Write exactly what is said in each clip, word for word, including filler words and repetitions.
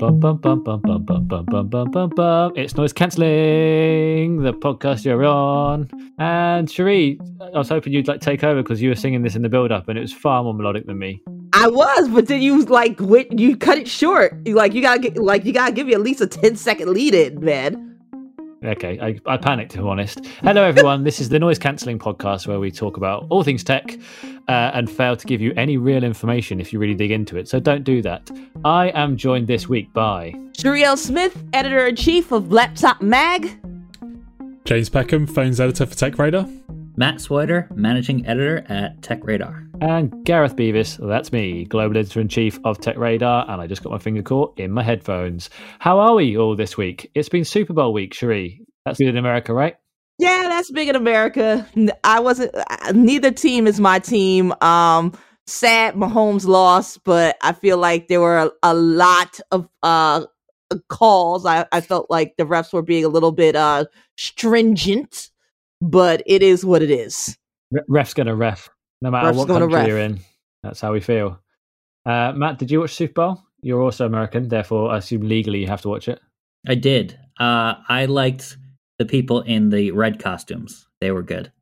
bum, bum, bum, bum, bum, bum, bum, bum, bum, bum, bum. It's Noise Cancelling, the podcast you're on. And Cherie, I was hoping you'd like take over because you were singing this in the build-up, and it was far more melodic than me. I was, but then you like quit, you cut it short. You like you gotta get like you gotta give you at least a ten second lead in, man. Okay, I, I panicked, to be honest. Hello, everyone. This is the Noise Cancelling podcast where we talk about all things tech uh, and fail to give you any real information if you really dig into it. So don't do that. I am joined this week by Cherie L. Smith, editor-in-chief of Laptop Mag. James Peckham, phones editor for Tech Radar. Matt Swider, managing editor at Tech Radar. And Gareth Beavis, that's me, global editor-in-chief of Tech Radar, and I just got my finger caught in my headphones. How are we all this week? It's been Super Bowl week, Cherie. That's good in America, right? Yeah, that's big in America. I wasn't. Neither team is my team. Um, sad Mahomes lost, but I feel like there were a, a lot of uh calls. I, I felt like the refs were being a little bit uh stringent, but it is what it is. Re- ref's gonna ref, no matter Ref's what gonna country ref. you're in. That's how we feel. Uh, Matt, did you watch Super Bowl? You're also American, therefore I assume legally you have to watch it. I did. Uh, I liked the people in the red costumes. They were good.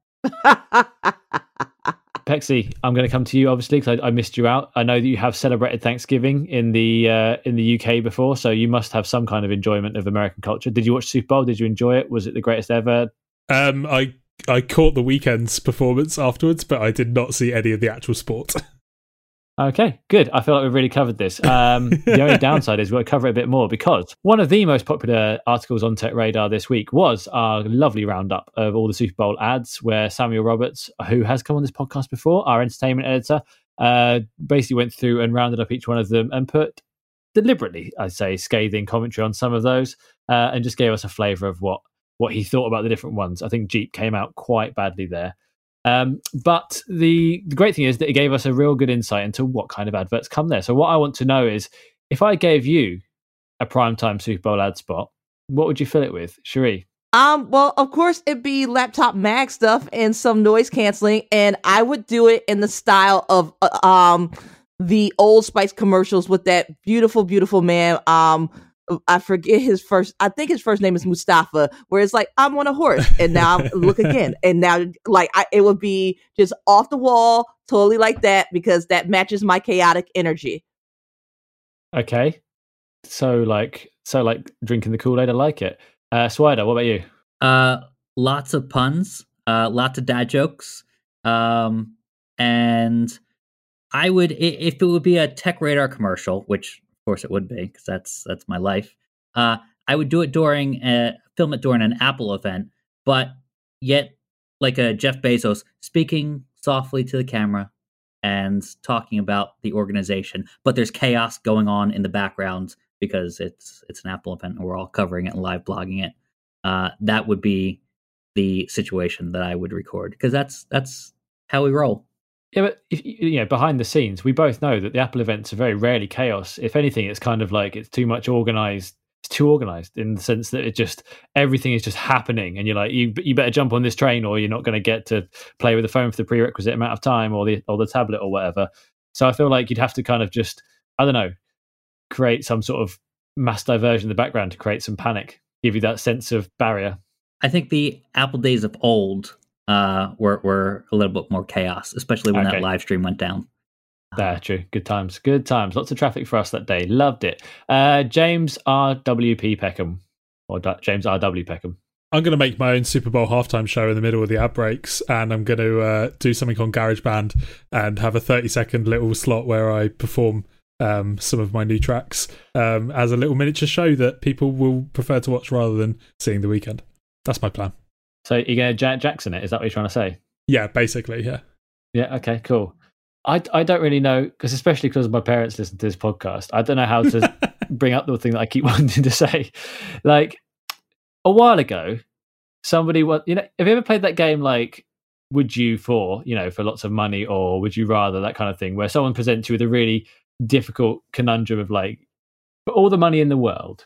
Pexy, I'm going to come to you, obviously, because I, I missed you out. I know that you have celebrated Thanksgiving in the uh, in the U K before, so you must have some kind of enjoyment of American culture. Did you watch Super Bowl? Did you enjoy it? Was it the greatest ever? Um, I I caught the weekend's performance afterwards, but I did not see any of the actual sport. Okay, good. I feel like we've really covered this. Um, the only downside is we'll cover it a bit more because one of the most popular articles on Tech Radar this week was our lovely roundup of all the Super Bowl ads where Samuel Roberts, who has come on this podcast before, our entertainment editor, uh, basically went through and rounded up each one of them and put deliberately, I'd say, scathing commentary on some of those uh, and just gave us a flavour of what, what he thought about the different ones. I think Jeep came out quite badly there. Um, but the, the great thing is that it gave us a real good insight into what kind of adverts come there. So what I want to know is, if I gave you a primetime Super Bowl ad spot, what would you fill it with, Cherie? Um, well, of course, it'd be Laptop Mag stuff and some noise canceling, and I would do it in the style of uh, um the Old Spice commercials with that beautiful, beautiful man. Um, I forget his first. I think his first name is Mustafa. Where it's like, I'm on a horse, and now I'm, look again, and now like I, it would be just off the wall, totally like that, because that matches my chaotic energy. Okay, so like, so like drinking the Kool-Aid. I like it. Uh, Swider, what about you? Uh, lots of puns, uh, lots of dad jokes, um, and I would, i- if it would be a Tech Radar commercial, which of course it would be because that's that's my life. Uh, I would do it during a, film it during an Apple event, but yet like a Jeff Bezos speaking softly to the camera and talking about the organization, but there's chaos going on in the background because it's it's an Apple event and we're all covering it and live blogging it. Uh, that would be the situation that I would record because that's that's how we roll. Yeah, but if, you know, behind the scenes, we both know that the Apple events are very rarely chaos. If anything, it's kind of like it's too much organized. It's too organized in the sense that it just everything is just happening, and you're like, you you better jump on this train, or you're not going to get to play with the phone for the prerequisite amount of time, or the or the tablet or whatever. So I feel like you'd have to kind of just, I don't know, create some sort of mass diversion in the background to create some panic, give you that sense of barrier. I think the Apple days of old uh, were were a little bit more chaos, especially when Okay. that live stream went down. There, true. Good times. Good times. Lots of traffic for us that day. Loved it. Uh, James R W P Peckham, or D- James R W Peckham. I'm going to make my own Super Bowl halftime show in the middle of the ad breaks, and I'm going to uh, do something on GarageBand and have a thirty second little slot where I perform um, some of my new tracks um, as a little miniature show that people will prefer to watch rather than seeing the weekend. That's my plan. So you're going to Janet Jackson it? Is that what you're trying to say? Yeah, basically, yeah. Yeah. Okay. Cool. I, I don't really know, because especially because my parents listen to this podcast, I don't know how to bring up the thing that I keep wanting to say. Like a while ago, somebody was, you know, have you ever played that game like Would You For, you know, for lots of money, or Would You Rather, that kind of thing, where someone presents you with a really difficult conundrum of like, for all the money in the world.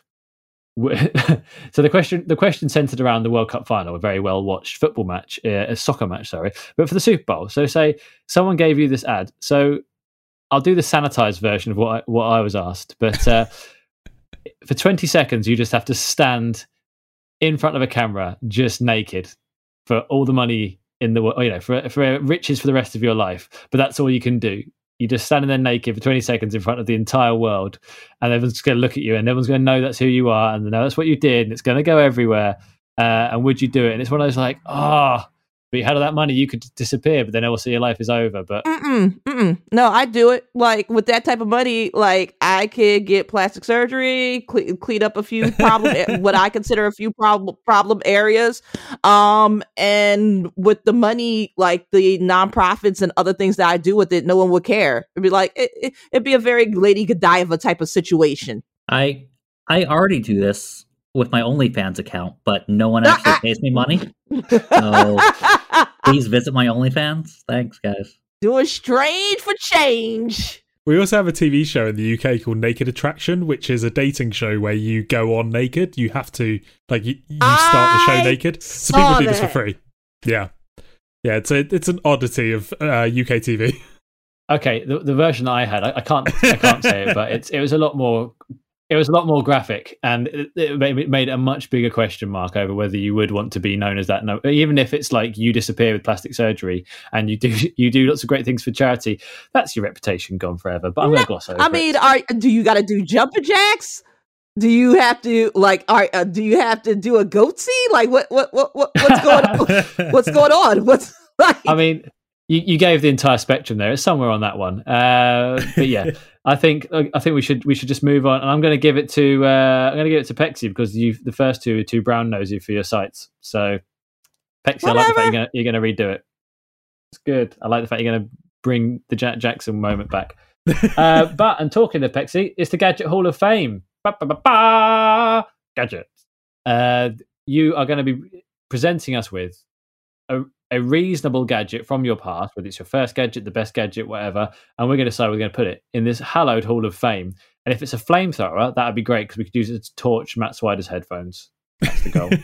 So the question the question centered around the World Cup final, a very well watched football match, uh, a soccer match, sorry, but for the Super Bowl. So say someone gave you this ad. So I'll do the sanitized version of what I, what I was asked. But uh, for twenty seconds, you just have to stand in front of a camera, just naked, for all the money in the world, you know, for for riches for the rest of your life. But that's all you can do. You just standing there naked for twenty seconds in front of the entire world, and everyone's going to look at you, and everyone's going to know that's who you are, and they know that's what you did, and it's going to go everywhere. Uh, and would you do it? And it's one of those like, ah. Oh, but you had all that money, you could disappear, but then also your life is over. But mm-mm, mm-mm. No, I do it. Like with that type of money, like I could get plastic surgery, cle- clean up a few problem, what I consider a few problem problem areas. Um, and with the money, like the nonprofits and other things that I do with it, no one would care. It'd be like it, it, it'd be a very Lady Godiva type of situation. I I already do this with my OnlyFans account, but no one actually pays me money. So please visit my OnlyFans. Thanks, guys. Doing strange for change. We also have a T V show in the U K called Naked Attraction, which is a dating show where you go on naked. You have to, like, you, you start the show naked. So people do this for free. Yeah. Yeah, it's a, it's an oddity of uh, U K T V. Okay, the, the version that I had, I, I can't I can't say it, but it's it was a lot more It was a lot more graphic, and it, it made a much bigger question mark over whether you would want to be known as that. No, even if it's like you disappear with plastic surgery and you do you do lots of great things for charity, that's your reputation gone forever. But I'm no, going to gloss over. I mean, are, do you got to do jumping jacks? Do you have to like? Are, uh, do you have to do a goatsy? Like what? What? What? what what's going on? What's going on? What's like? I mean, you, you gave the entire spectrum there. It's somewhere on that one. Uh, but yeah. I think I think we should we should just move on, and I'm going to give it to uh, I'm going to give it to Pexi because you the first two are too brown nosy for your sites. So Pexi, Whatever. I like the fact you're going, to, you're going to redo it. It's good. I like the fact you're going to bring the Janet Jackson moment back. uh, but and talking to Pexi, it's the Gadget Hall of Fame. Ba, ba, ba, ba. Gadget. Uh, you are going to be presenting us with a. a reasonable gadget from your past, whether it's your first gadget, the best gadget, whatever, and we're going to decide we're going to put it in this hallowed Hall of Fame. And if it's a flamethrower, that would be great because we could use it to torch Matt Swider's headphones. That's the goal.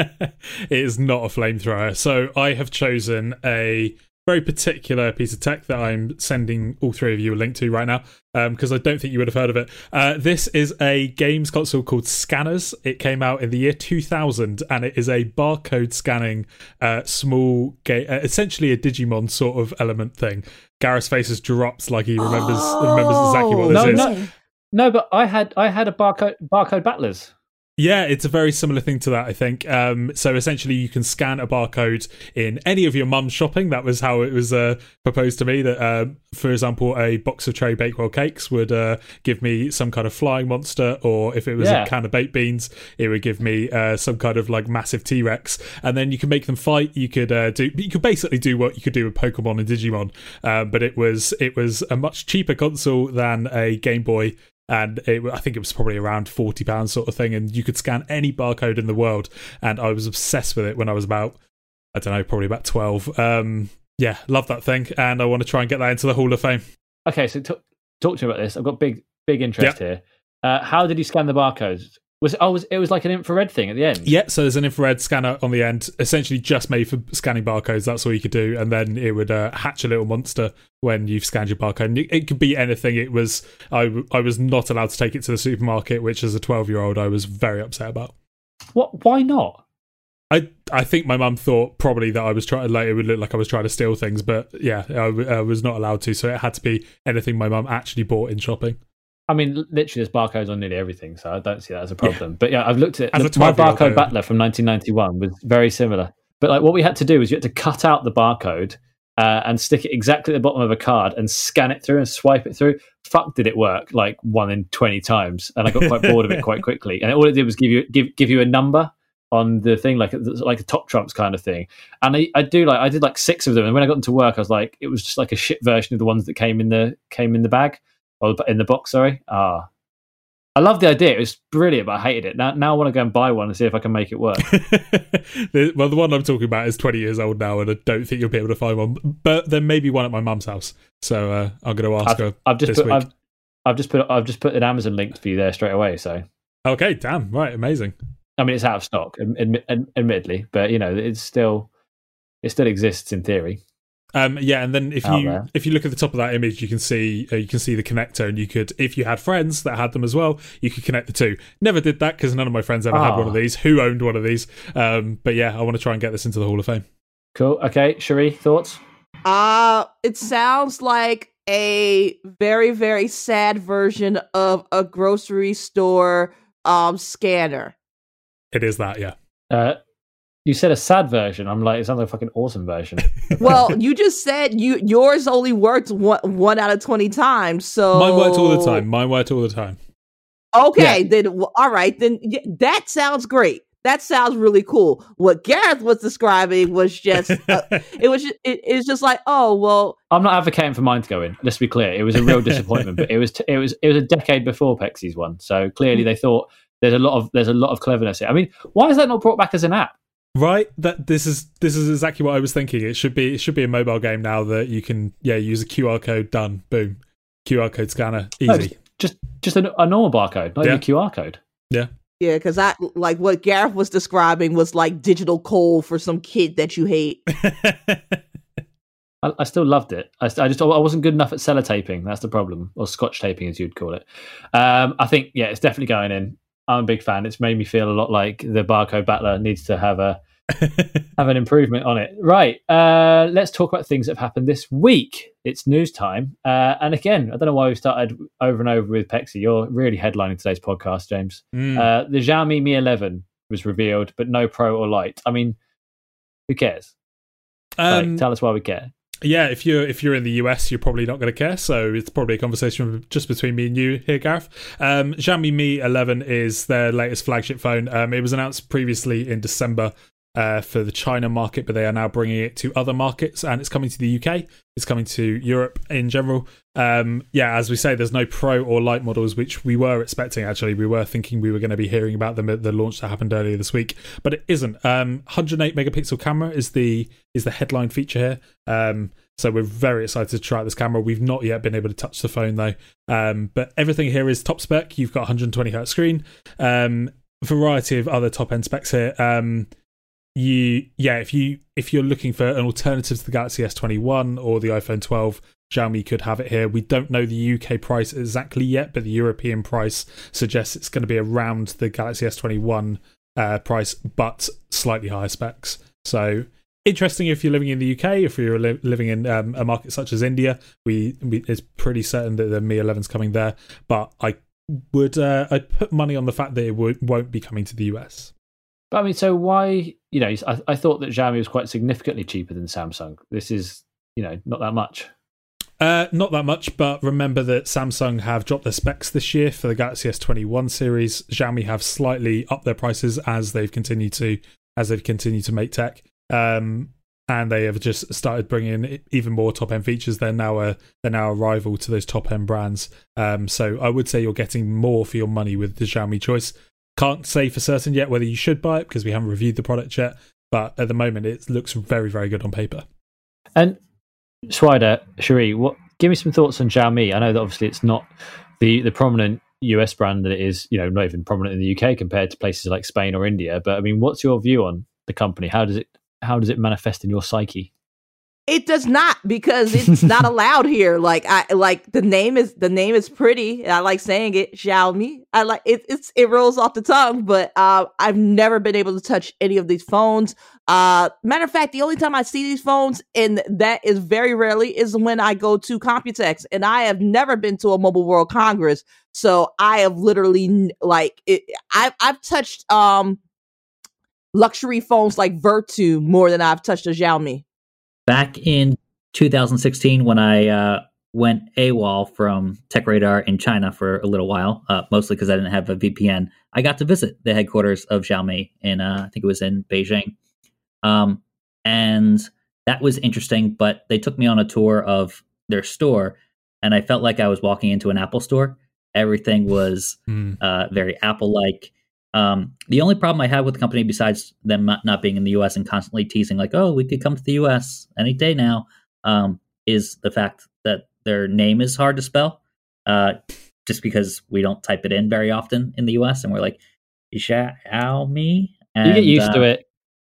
It is not a flamethrower. So I have chosen a very particular piece of tech that I'm sending all three of you a link to right now because um, I don't think you would have heard of it. Uh, this is a games console called Scanners. It came out in the year two thousand and it is a barcode scanning uh, small game, uh, essentially a Digimon sort of element thing. Gareth's faces drops like he remembers oh, remembers exactly what this no, is. No, no, but I had I had a barcode barcode battlers. Yeah, it's a very similar thing to that, I think. Um, so essentially, you can scan a barcode in any of your mum's shopping. That was how it was uh, proposed to me. That, uh, for example, a box of Cherry Bakewell cakes would uh, give me some kind of flying monster, or if it was yeah. a can of baked beans, it would give me uh, some kind of like massive T-Rex. And then you can make them fight. You could uh, do. You could basically do what you could do with Pokemon and Digimon, uh, but it was it was a much cheaper console than a Game Boy. And it, I think it was probably around forty pounds sort of thing. And you could scan any barcode in the world. And I was obsessed with it when I was about, I don't know, probably about twelve. Um, yeah, love that thing. And I want to try and get that into the Hall of Fame. Okay, so t- talk to me about this. I've got big, big interest yep. here. Uh, how did you scan the barcodes? Was it, oh, was, it was like an infrared thing at the end? Yeah, so there's an infrared scanner on the end, essentially just made for scanning barcodes. That's all you could do. And then it would uh, hatch a little monster when you've scanned your barcode. And it, it could be anything. It was I, I was not allowed to take it to the supermarket, which as a twelve-year-old I was very upset about. What? Why not? I I think my mum thought probably that I was trying, like it would look like I was trying to steal things. But yeah, I, I was not allowed to. So it had to be anything my mum actually bought in shopping. I mean, literally, there's barcodes on nearly everything, so I don't see that as a problem. Yeah. But yeah, I've looked at the, my barcode battler from nineteen ninety-one was very similar. But like, what we had to do was you had to cut out the barcode uh, and stick it exactly at the bottom of a card and scan it through and swipe it through. Fuck, did it work like one in twenty times? And I got quite bored of it quite quickly. And all it did was give you give give you a number on the thing, like like a top trumps kind of thing. And I, I do like I did like six of them. And when I got them to work, I was like, it was just like a shit version of the ones that came in the came in the bag. Or in the box, sorry. Ah, I love the idea. It was brilliant, but I hated it. Now, now I want to go and buy one and see if I can make it work. Well, the one I'm talking about is twenty years old now, and I don't think you'll be able to find one. But there may be one at my mum's house, so uh, I'm going to ask I've, her. I've just this put, week. I've, I've just put, I've just put an Amazon link for you there straight away. So, okay, damn, right, amazing. I mean, it's out of stock, admi- admittedly, but you know, it's still, it still exists in theory. Um, yeah, and then if Out you there. if you look at the top of that image, you can see uh, you can see the connector, and you could, if you had friends that had them as well, you could connect the two. Never did that because none of my friends ever had one of Ah. these. Who owned one of these? Um, but yeah, I want to try and get this into the Hall of Fame. Cool. Okay, Cherie, thoughts? Uh, it sounds like a very, very sad version of a grocery store um scanner. It is that, yeah. Uh, you said a sad version. I'm like, it sounds like a fucking awesome version. Well, you just said you yours only worked one, one out of twenty times. So Mine worked all the time. Mine worked all the time. Okay, Yeah. then w- all right, then y- that sounds great. That sounds really cool. What Gareth was describing was just uh, it was just, it, it's just like, oh well, I'm not advocating for mine to go in. Let's be clear. It was a real disappointment, but it was t- it was it was a decade before Pexy's one. So clearly they thought there's a lot of there's a lot of cleverness here. I mean, why is that not brought back as an app? Right, that this is this is exactly what I was thinking. It should be it should be a mobile game now that you can yeah use a Q R code. Done, boom, Q R code scanner, easy. No, just just, just a, a normal barcode, not Yeah. even a Q R code. yeah, because I like what Gareth was describing was like digital coal for some kid that you hate. I, I still loved it. I, I just I wasn't good enough at sellotaping. That's the problem, or scotch taping as you'd call it. Um, I think yeah, it's definitely going in. I'm a big fan. It's made me feel a lot like the barcode battler needs to have a have an improvement on it. Right. Uh, let's talk about things that have happened this week. It's news time. Uh, and again, I don't know why we've started over and over with Pexy. You're really headlining today's podcast, James. Mm. Uh, the Xiaomi Mi eleven was revealed, but no Pro or Lite. I mean, who cares? um, Like, tell us why we care. Yeah, if you're if you're in the U S, you're probably not going to care. So it's probably a conversation just between me and you here, Gareth. Um, Xiaomi Mi eleven is their latest flagship phone. Um, it was announced previously in December uh, for the China market, but they are now bringing it to other markets, and it's coming to the U K. It's coming to Europe in general. Um, yeah, as we say, there's no Pro or Lite models, which we were expecting. Actually, we were thinking we were going to be hearing about them at the launch that happened earlier this week, but it isn't. Um, one hundred eight megapixel camera is the is the headline feature here. Um, so we're very excited to try out this camera. We've not yet been able to touch the phone though. Um, but everything here is top spec. You've got one hundred twenty hertz screen. Um, variety of other top end specs here. Um, you yeah, if you if you're looking for an alternative to the Galaxy S twenty-one or the iPhone twelve, Xiaomi could have it here. We don't know the U K price exactly yet, but the European price suggests it's going to be around the Galaxy S twenty-one uh, price, but slightly higher specs. So interesting if you're living in the U K. If you're li- living in um, a market such as India, we, we it's pretty certain that the Mi eleven's coming there. But I would uh, I'd put money on the fact that it would, won't be coming to the U S. But I mean, so why, you know, I, I thought that Xiaomi was quite significantly cheaper than Samsung. This is, you know, not that much. Uh, not that much, but remember that Samsung have dropped their specs this year for the Galaxy S twenty-one series. Xiaomi have slightly upped their prices as they've continued to as they've continued to make tech, um, and they have just started bringing in even more top end features. They're now a they're now a rival to those top end brands. Um, so I would say you're getting more for your money with the Xiaomi choice. Can't say for certain yet whether you should buy it because we haven't reviewed the product yet, but at the moment it looks very very good on paper. And Schweider, Cherie, what? Give me some thoughts on Xiaomi. I know that obviously it's not the, the prominent U S brand that it is, you know, not even prominent in the U K compared to places like Spain or India. But I mean, what's your view on the company? How does it how does it manifest in your psyche? It does not, because it's not allowed here. Like I like the name is the name is pretty. And I like saying it, Xiaomi. I like it. It's it rolls off the tongue, but uh, I've never been able to touch any of these phones. Uh, matter of fact, the only time I see these phones, and that is very rarely, is when I go to Computex, and I have never been to a Mobile World Congress. So I have literally like it. I've I've touched um luxury phones like Vertu more than I've touched a Xiaomi. Back in two thousand sixteen, when I uh, went AWOL from TechRadar in China for a little while, uh, mostly because I didn't have a V P N, I got to visit the headquarters of Xiaomi in, uh, I think it was in Beijing. Um, and that was interesting, but they took me on a tour of their store, and I felt like I was walking into an Apple store. Everything was Mm. uh, very Apple-like. Um, the only problem I had with the company, besides them not, not being in the U S and constantly teasing like, oh, we could come to the U S any day now, um, is the fact that their name is hard to spell, uh, just because we don't type it in very often in the U S, and we're like, Xiaomi. And, You get used uh, to it.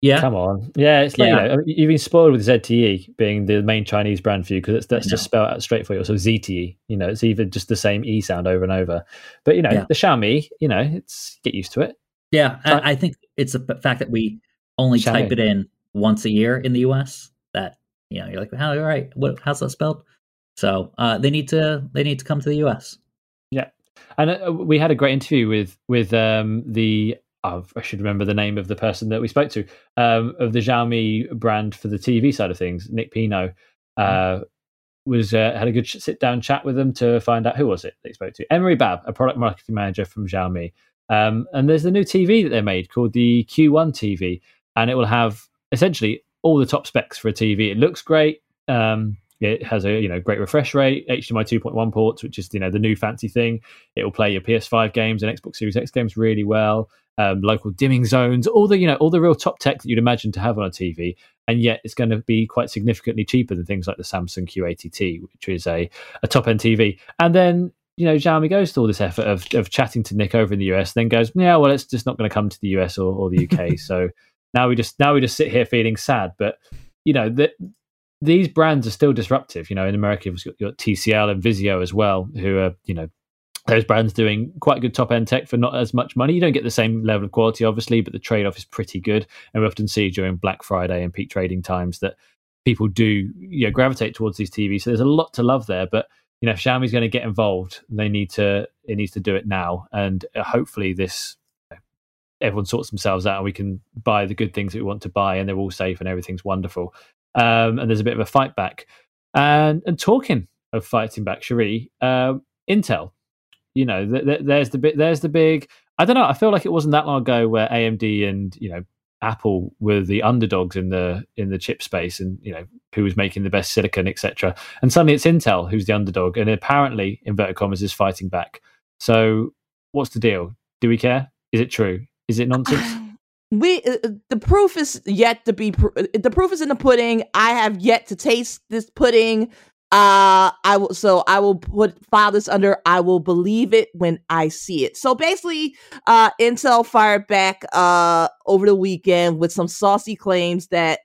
Yeah. Come on. Yeah, it's like, Yeah. you know, you've been spoiled with Z T E being the main Chinese brand for you because that's just spelled out straight for you. So Z T E, you know, it's even just the same E sound over and over. But, you know, Yeah. the Xiaomi, you know, it's get used to it. Yeah, I, I think it's the fact that we only Xiaomi. type it in once a year in the U S that, you know, you're like, how, all right, what, how's that spelled? So uh, they need to they need to come to the U S. Yeah. And uh, we had a great interview with, with um, the... Oh, I should remember the name of the person that we spoke to, um, of the Xiaomi brand for the T V side of things. Nick Pino uh, was uh, had a good sit down chat with them to find out who was it they spoke to. Emery Babb, a product marketing manager from Xiaomi. Um, and there's the new T V that they made called the Q one T V, and it will have essentially all the top specs for a T V. It looks great. Um, It has a you know great refresh rate, H D M I two point one ports, which is you know the new fancy thing. It will play your P S five games and Xbox Series X games really well. Um, local dimming zones, all the you know all the real top tech that you'd imagine to have on a T V, and yet it's going to be quite significantly cheaper than things like the Samsung Q eighty T, which is a, a top end T V. And then you know Xiaomi goes to all this effort of of chatting to Nick over in the U S, then goes, yeah, well, it's just not going to come to the U S or, or the U K. So now we just now we just sit here feeling sad, but you know that. These brands are still disruptive. You know, in America, you've got, you've got T C L and Vizio as well, who are, you know, those brands doing quite good top-end tech for not as much money. You don't get the same level of quality, obviously, but the trade-off is pretty good. And we often see during Black Friday and peak trading times that people do, you know, gravitate towards these T Vs. So there's a lot to love there. But, you know, if Xiaomi's going to get involved, they need to, it needs to do it now. And uh, hopefully this, you know, everyone sorts themselves out and we can buy the good things that we want to buy and they're all safe and everything's wonderful. Um, and there's a bit of a fight back. And and talking of fighting back, Cherie, uh, Intel, you know, th- th- there's the bit, there's the big. I don't know. I feel like it wasn't that long ago where A M D and you know Apple were the underdogs in the in the chip space, and you know who was making the best silicon, et cetera. And suddenly it's Intel who's the underdog, and apparently, inverted commas, is fighting back. So what's the deal? Do we care? Is it true? Is it nonsense? We uh, the proof is yet to be pr- the proof is in the pudding. I have yet to taste this pudding. Uh, I will so I will put file this under I will believe it when I see it. So basically, uh, Intel fired back uh over the weekend with some saucy claims that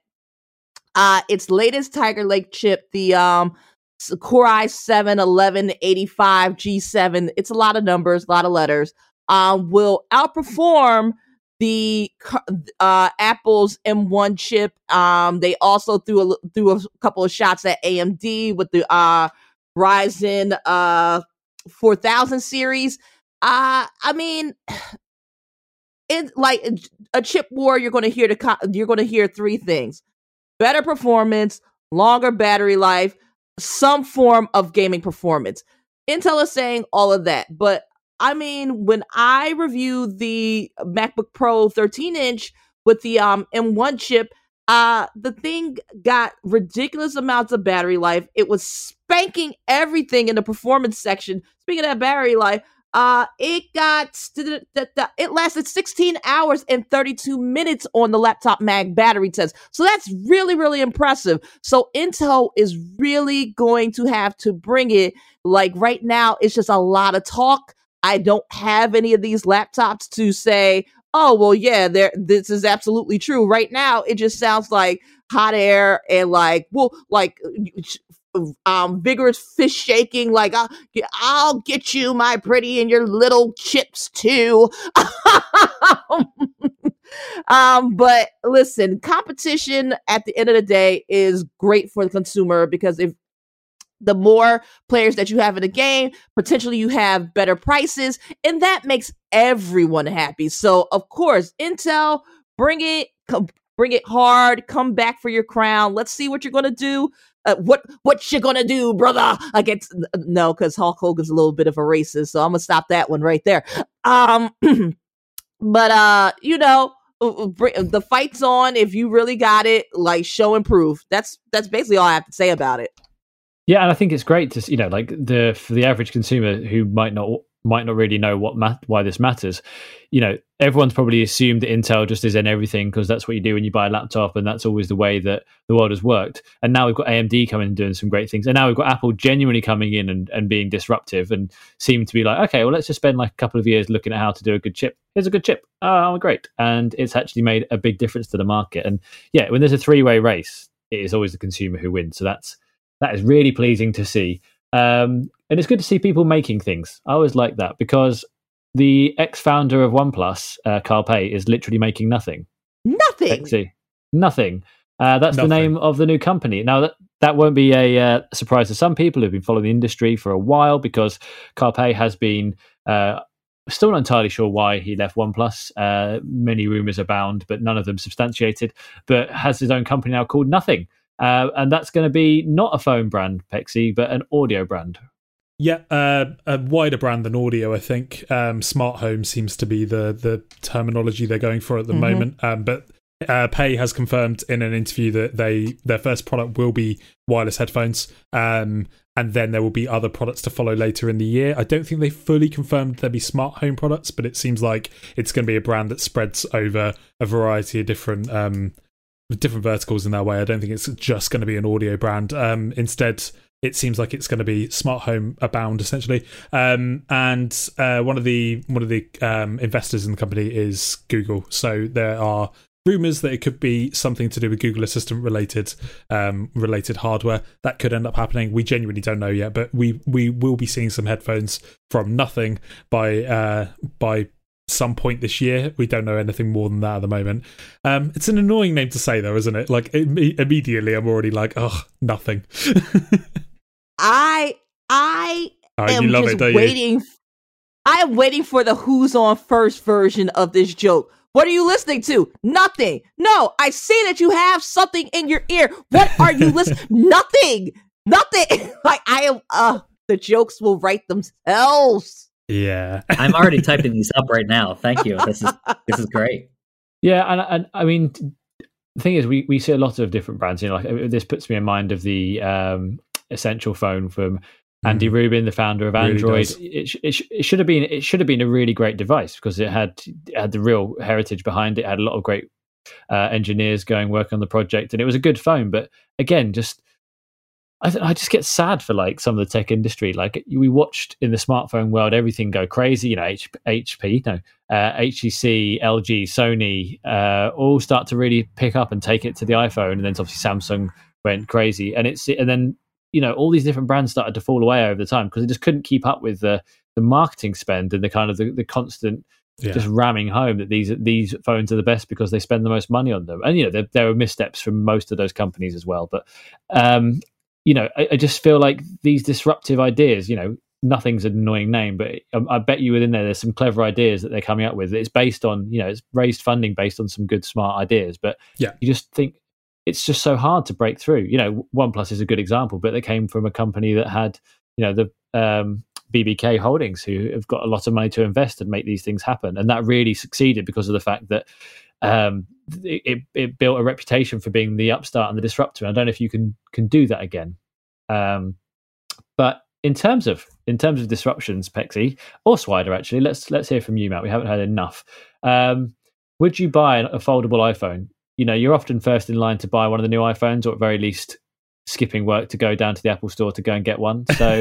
uh its latest Tiger Lake chip, the um Core i seven eleven eighty-five G seven, it's a lot of numbers, a lot of letters, um, will outperform the uh, Apple's M one chip. Um, they also threw a, threw a couple of shots at A M D with the uh, Ryzen uh, four thousand series. Uh, I mean, in like a chip war, you're going to hear the you're going to hear three things: better performance, longer battery life, some form of gaming performance. Intel is saying all of that, but I mean, when I review the MacBook Pro thirteen inch with the um, M one chip, uh, the thing got ridiculous amounts of battery life. It was spanking everything in the performance section. Speaking of that battery life, uh, it got it lasted sixteen hours and thirty-two minutes on the laptop mag battery test. So that's really, really impressive. So Intel is really going to have to bring it. Like right now, it's just a lot of talk. I don't have any of these laptops to say, oh, well, yeah, there. This is absolutely true. Right now, it just sounds like hot air and like, well, like um, vigorous fist shaking. Like, I'll, I'll get you, my pretty, and your little chips too. um, but listen, competition at the end of the day is great for the consumer because if the more players that you have in a game, potentially you have better prices, and that makes everyone happy. So, of course, Intel, bring it, come, bring it hard, come back for your crown. Let's see what you're gonna do. Uh, what what you gonna do, brother? Against no, because Hulk Hogan's a little bit of a racist, so I'm gonna stop that one right there. Um, but uh, you know. The fight's on. If you really got it, like show and prove. That's that's basically all I have to say about it. Yeah, and I think it's great to you know, like the for the average consumer who might not might not really know what mat- why this matters. You know, everyone's probably assumed that Intel just is in everything because that's what you do when you buy a laptop, and that's always the way that the world has worked. And now we've got A M D coming and doing some great things, and now we've got Apple genuinely coming in and, and being disruptive and seem to be like, okay, well, let's just spend like a couple of years looking at how to do a good chip. Here's a good chip. Oh, great. And it's actually made a big difference to the market. And yeah, when there's a three-way race, it is always the consumer who wins. So that's that is really pleasing to see. Um, and it's good to see people making things. I always like that because the ex-founder of OnePlus, uh, Carl Pei, is literally making nothing. Nothing. Pexy. Nothing. Uh, that's Nothing. the name of the new company. Now, that, that won't be a uh, surprise to some people who've been following the industry for a while because Carl Pei has been uh, still not entirely sure why he left OnePlus. Uh, many rumors abound, but none of them substantiated, but has his own company now called Nothing. Uh, and that's going to be not a phone brand, Pexy, but an audio brand. Yeah, uh, a wider brand than audio, I think. Um, smart home seems to be the the terminology they're going for at the Mm-hmm. moment. Um, but uh, Pei has confirmed in an interview that they their first product will be wireless headphones, um, and then there will be other products to follow later in the year. I don't think they fully confirmed there'll be smart home products, but it seems like it's going to be a brand that spreads over a variety of different um, different verticals in that way. I don't think it's just going to be an audio brand. Um, instead, it seems like it's going to be smart home abound essentially. Um, and uh, one of the one of the um, investors in the company is Google. So there are rumors that it could be something to do with Google Assistant related um, related hardware that could end up happening. We genuinely don't know yet, but we we will be seeing some headphones from Nothing by uh, by some point this year. We don't know anything more than that at the moment. Um, it's an annoying name to say though, isn't it? Like im- immediately I'm already like, oh, Nothing. I I Oh, am you love just it, don't you? waiting. I am waiting for the who's on first version of this joke. What are you listening to? Nothing. No, I see that you have something in your ear. What are you listening? Nothing. Nothing. Like I am. Uh, the jokes will write themselves. Yeah. I'm already typing these up right now. Thank you. This is this is great. Yeah, and, and I mean, the thing is, we, we see a lot of different brands. You know, like this puts me in mind of the um, Essential phone from Andy Mm. Rubin, the founder of Really Android. does. it, sh- it, sh- it should have been it should have been a really great device because it had it had the real heritage behind it. It had a lot of great uh, engineers going work on the project, and it was a good phone. But again, just I, th- I just get sad for like some of the tech industry. Like we watched in the smartphone world, everything go crazy. You know, H- HP, no, uh, H T C, L G, Sony, uh, all start to really pick up and take it to the iPhone, and then obviously Samsung went crazy, and it's and then you know all these different brands started to fall away over the time because they just couldn't keep up with the the marketing spend and the kind of the, the constant Yeah. just ramming home that these these phones are the best because they spend the most money on them. And you know there, there were missteps from most of those companies as well, but um you know I, I just feel like these disruptive ideas, you know Nothing's an annoying name, but I, I bet you within there there's some clever ideas that they're coming up with. It's based on, you know it's raised funding based on some good smart ideas, but Yeah. you just think it's just so hard to break through. You know OnePlus is a good example, but they came from a company that had, you know the um B B K Holdings, who have got a lot of money to invest and make these things happen, and that really succeeded because of the fact that um, it, it built a reputation for being the upstart and the disruptor. And I don't know if you can can do that again. Um, but in terms of in terms of disruptions, Pexy or Swider, actually, let's let's hear from you, Matt. We haven't heard enough. Um, would you buy a foldable iPhone? You know, you're often first in line to buy one of the new iPhones, or at very least skipping work to go down to the Apple store to go and get one. So.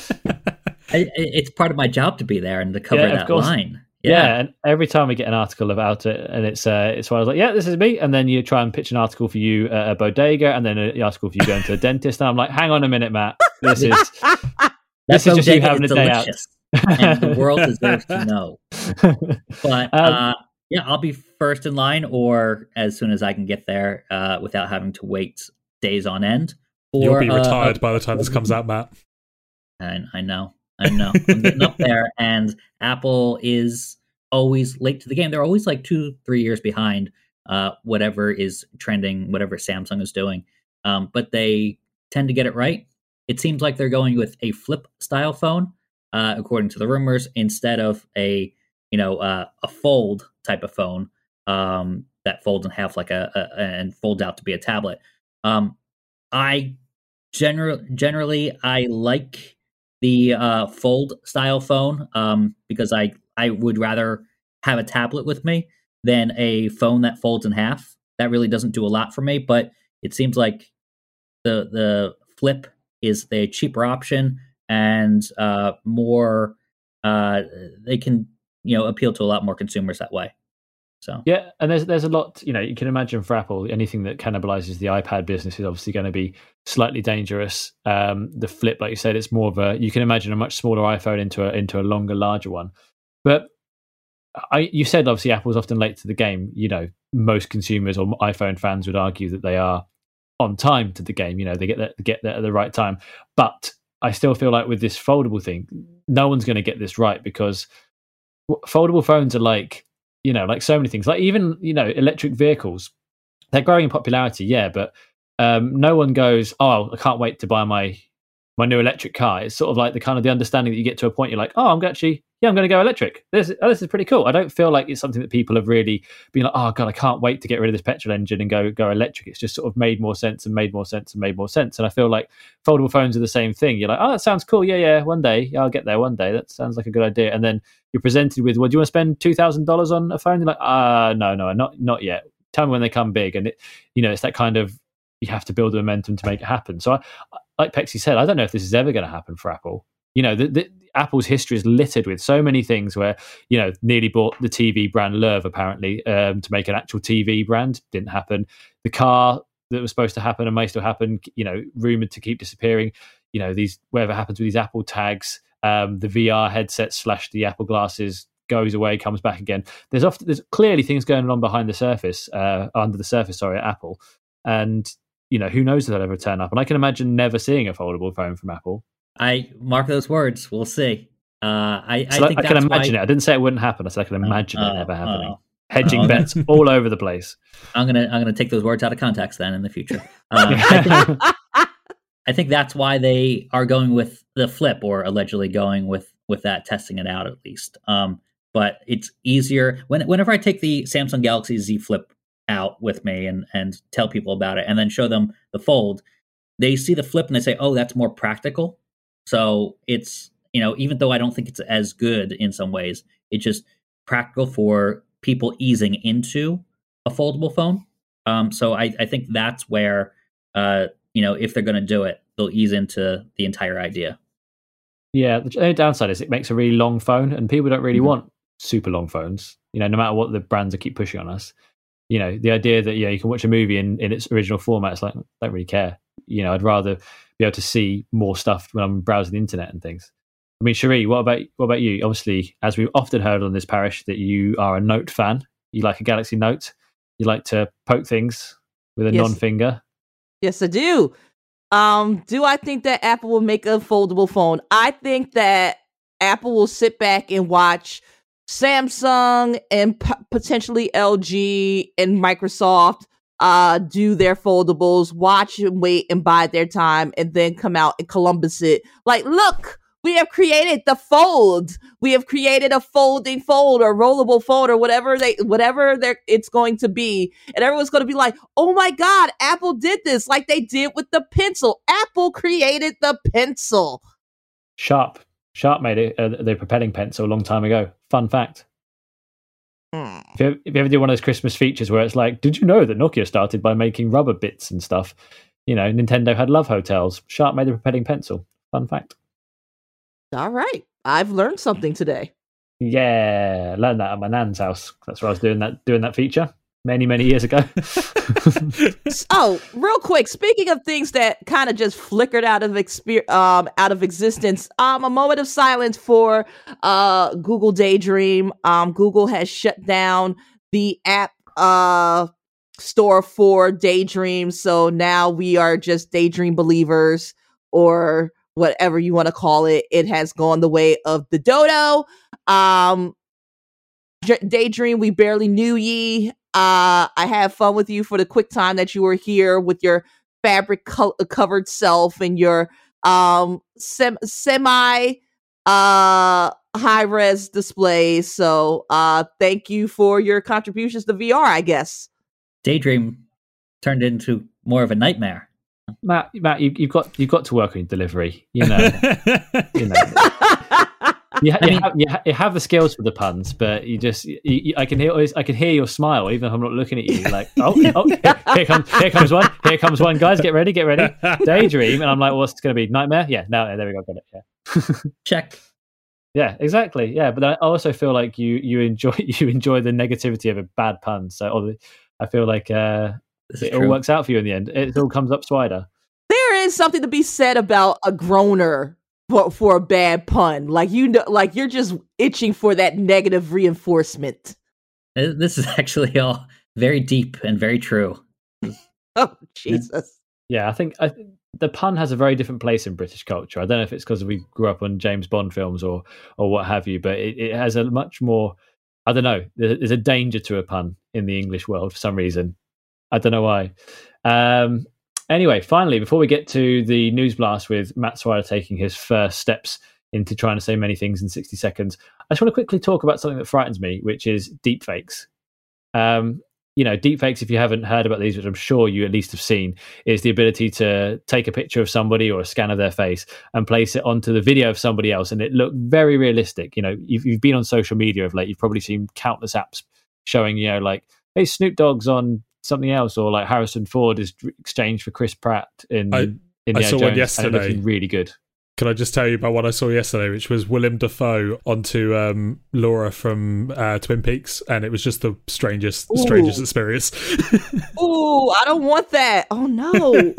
I, it's part of my job to be there and to cover Yeah, of that course. line. Yeah. Yeah. and every time we get an article about it, and it's uh, it's why I was like, yeah, this is me, and then you try and pitch an article for you at a bodega, and then an article for you going to a dentist, and I'm like, hang on a minute, Matt, this is That this is just you bodega having a is day out. delicious, and the world deserves to know. But Um, uh, yeah, I'll be first in line, or as soon as I can get there, uh, without having to wait days on end. Or, You'll be uh, retired a- by the time this comes out, Matt. I, I know, I know. I'm getting up there, and Apple is always late to the game. They're always like two, three years behind uh, whatever is trending, whatever Samsung is doing. Um, but they tend to get it right. It seems like they're going with a flip style phone, uh, according to the rumors, instead of a you know uh, a fold type of phone um, that folds in half like a, a and folds out to be a tablet. Um, I general generally I like the uh, fold style phone um, because I I would rather have a tablet with me than a phone that folds in half. That really doesn't do a lot for me, but it seems like the the Flip is the cheaper option and uh, more. Uh, they can you know appeal to a lot more consumers that way. So yeah, and there's there's a lot, you know, you can imagine for Apple, anything that cannibalizes the iPad business is obviously going to be slightly dangerous. Um, the Flip, like you said, it's more of a, you can imagine a much smaller iPhone into a into a longer, larger one. But I, you said obviously Apple's often late to the game. You know, most consumers or iPhone fans would argue that they are on time to the game. You know, they get there, get there at the right time. But I still feel like with this foldable thing, no one's going to get this right because foldable phones are like, you know, like so many things, like even, you know, electric vehicles, they're growing in popularity. Yeah. But um, no one goes, oh, I can't wait to buy my, my new electric car. It's sort of like the kind of the understanding that you get to a point, you're like, oh, I'm actually, yeah, I'm going to go electric. This, oh, this is pretty cool. I don't feel like it's something that people have really been like, oh God, I can't wait to get rid of this petrol engine and go, go electric. It's just sort of made more sense and made more sense and made more sense. And I feel like foldable phones are the same thing. You're like, oh, that sounds cool. Yeah, yeah, one day. Yeah, I'll get there one day. That sounds like a good idea. And then you're presented with, well, do you want to spend two thousand dollars on a phone? You're like, ah, uh, no, no, not not yet. Tell me when they come big. And, it, you know, it's that kind of, you have to build the momentum to make it happen. So I, like Pexi said, I don't know if this is ever going to happen for Apple. You know, the, the, Apple's history is littered with so many things where, you know, nearly bought the T V brand Lerv, apparently, um, to make an actual T V brand. Didn't happen. The car that was supposed to happen and may still happen, you know, rumored to keep disappearing. You know, these, whatever happens with these Apple tags, um, the V R headset slash the Apple glasses goes away, comes back again. There's often, there's clearly things going on behind the surface, uh, under the surface, sorry, at Apple. And, you know, who knows if they'll ever turn up. And I can imagine never seeing a foldable phone from Apple. I mark those words. We'll see. Uh, I, so I think I can imagine why... it. I didn't say it wouldn't happen. I said I can imagine uh, it never uh, happening. Uh, Hedging uh, bets all over the place. I'm gonna I'm gonna take those words out of context then in the future. Um, I, think, I think that's why they are going with the Flip, or allegedly going with with that, testing it out at least. Um, but it's easier when whenever I take the Samsung Galaxy Z Flip out with me and and tell people about it, and then show them the Fold. They see the Flip and they say, "Oh, that's more practical." So it's, you know, even though I don't think it's as good in some ways, it's just practical for people easing into a foldable phone. Um, so I, I think that's where, uh, you know, if they're going to do it, they'll ease into the entire idea. Yeah, the only downside is it makes a really long phone, and people don't really mm-hmm. want super long phones. You know, no matter what the brands keep pushing on us. You know, the idea that, yeah, you can watch a movie in, in its original format, it's like, I don't really care. You know, I'd rather be able to see more stuff when I'm browsing the internet and things. I mean, Cherie, what about what about you? Obviously, as we've often heard on this parish, that you are a Note fan. You like a Galaxy Note. You like to poke things with a yes. non-finger. Yes, I do. Um, do I think that Apple will make a foldable phone? I think that Apple will sit back and watch Samsung and p- potentially L G and Microsoft uh, do their foldables, watch and wait and bide their time, and then come out and Columbus it. Like, look, we have created the Fold. We have created a folding fold or rollable fold or whatever they, whatever it's going to be. And everyone's going to be like, oh my God, Apple did this like they did with the pencil. Apple created the pencil. Sharp. Sharp made it, uh, the propelling pencil a long time ago. Fun fact. Mm. If, you, if you ever do one of those Christmas features where it's like, did you know that Nokia started by making rubber bits and stuff? You know, Nintendo had love hotels. Sharp made the propelling pencil. Fun fact. All right. I've learned something today. Yeah, learned that at my nan's house. That's where I was doing that doing that feature many, many years ago. Oh, real quick, speaking of things that kind of just flickered out of exper- um out of existence, um a moment of silence for uh Google Daydream. Um Google has shut down the app uh store for Daydream, so now we are just Daydream believers, or whatever you want to call it. It has gone the way of the dodo. Um Daydream, we barely knew ye. Uh, I had fun with you for the quick time that you were here with your fabric co- covered self and your um sem- semi uh high res displays. So uh, thank you for your contributions to V R, I guess. Daydream turned into more of a nightmare. Matt, Matt, you, you've got you've got to work on your delivery. You know, you know. You, you, have, you, ha- you have the skills for the puns, but you just you, you, I can hear I can hear your smile even if I'm not looking at you. Like, oh, oh here, here comes here comes one, here comes one, guys, get ready, get ready. Daydream, and I'm like, what's going to be? Nightmare? Yeah, no, there we go, got it. Yeah, check. Yeah, exactly. Yeah, but I also feel like you you enjoy you enjoy the negativity of a bad pun. So or the, I feel like uh, it true. all works out for you in the end. It all comes up swider. There is something to be said about a groaner. For, for a bad pun, like you know, like you're just itching for that negative reinforcement. This is actually all very deep and very true. Oh Jesus! Yeah, I think I, the pun has a very different place in British culture. I don't know if it's because we grew up on James Bond films or or what have you, but it, it has a much more. I don't know. There's a danger to a pun in the English world for some reason. I don't know why. Um, Anyway, finally, before we get to the news blast with Matt Swider taking his first steps into trying to say many things in sixty seconds, I just want to quickly talk about something that frightens me, which is deepfakes. Um, you know, deepfakes, if you haven't heard about these, which I'm sure you at least have seen, is the ability to take a picture of somebody or a scan of their face and place it onto the video of somebody else, and it looked very realistic. You know, you've, you've been on social media of late, you've probably seen countless apps showing, you know, like, hey, Snoop Dogg's on something else, or like Harrison Ford is exchanged for Chris Pratt in I, Indiana I saw Jones, one yesterday. and it looked really good. Can I just tell you about what I saw yesterday, which was Willem Dafoe onto um, Laura from uh, Twin Peaks, and it was just the strangest, Ooh. strangest experience. Oh, I don't want that. Oh no!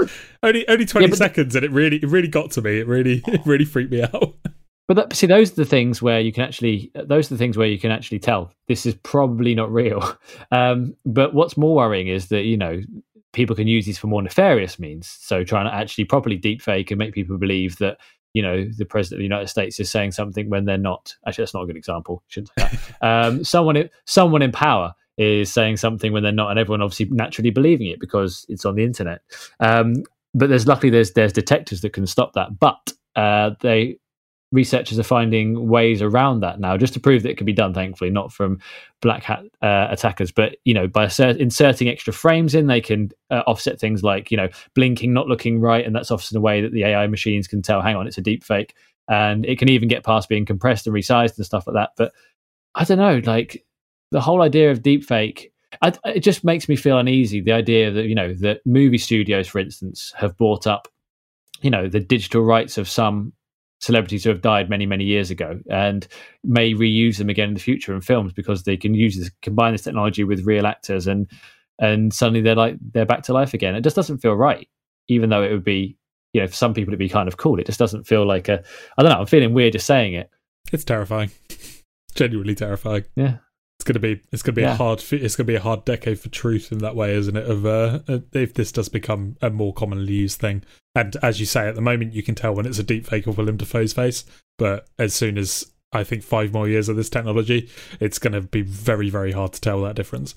only only twenty yeah, seconds, and it really it really got to me. It really it really freaked me out. But that, see, those are the things where you can actually, those are the things where you can actually tell this is probably not real. Um, but what's more worrying is that, you know, people can use these for more nefarious means. So trying to actually properly deepfake and make people believe that, you know, the president of the United States is saying something when they're not. Actually, that's not a good example. Shouldn't say that. Um, someone, someone in power is saying something when they're not, and everyone obviously naturally believing it because it's on the internet. Um, but there's luckily there's there's detectors that can stop that. But uh, they. Researchers are finding ways around that now, just to prove that it can be done. Thankfully, not from black hat uh, attackers, but you know, by assert- inserting extra frames in, they can uh, offset things like, you know, blinking, not looking right, and that's often a way that the A I machines can tell, hang on, it's a deep fake, and it can even get past being compressed and resized and stuff like that. But I don't know, like the whole idea of deep fake, I, it just makes me feel uneasy. The idea that, you know, that movie studios, for instance, have bought up, you know, the digital rights of some celebrities who have died many, many years ago and may reuse them again in the future in films because they can use this, combine this technology with real actors, and and suddenly they're like they're back to life again. It just doesn't feel right, even though it would be, you know, for some people it'd be kind of cool. It just doesn't feel like a, I don't know, I'm feeling weird just saying it. It's terrifying. Genuinely terrifying. Yeah. It's gonna be it's gonna be yeah. a hard it's gonna be a hard decade for truth in that way, isn't it? Of uh, if this does become a more commonly used thing, and as you say, at the moment you can tell when it's a deep fake of Willem Dafoe's face, but as soon as I think five more years of this technology, it's gonna be very very hard to tell that difference.